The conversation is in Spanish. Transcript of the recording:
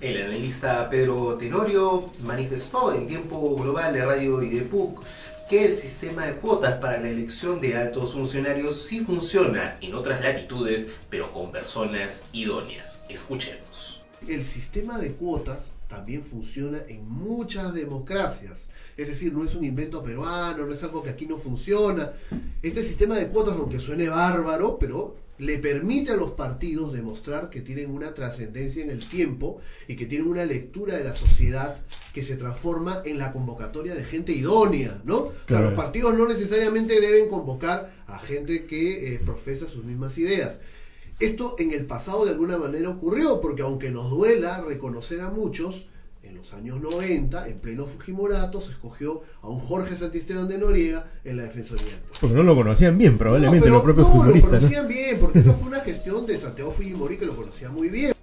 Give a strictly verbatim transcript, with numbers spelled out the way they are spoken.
El analista Pedro Tenorio manifestó en Tiempo Global de Radio y de P U C que el sistema de cuotas para la elección de altos funcionarios sí funciona en otras latitudes, pero con personas idóneas. Escuchemos. El sistema de cuotas también funciona en muchas democracias. Es decir, no es un invento peruano, no es algo que aquí no funciona. Este sistema de cuotas, aunque suene bárbaro, pero le permite a los partidos demostrar que tienen una trascendencia en el tiempo y que tienen una lectura de la sociedad que se transforma en la convocatoria de gente idónea, ¿no? O sea, los partidos no necesariamente deben convocar a gente que eh, profesa sus mismas ideas. Esto en el pasado de alguna manera ocurrió, porque aunque nos duela reconocer a muchos, en los años noventa, en pleno Fujimorato, se escogió a un Jorge Santisteban de Noriega en la Defensoría del Pueblo. Porque no lo conocían bien, probablemente, no, pero, los propios no, futbolistas. No, lo conocían ¿no? bien, porque esa fue una gestión de Santiago Fujimori que lo conocía muy bien.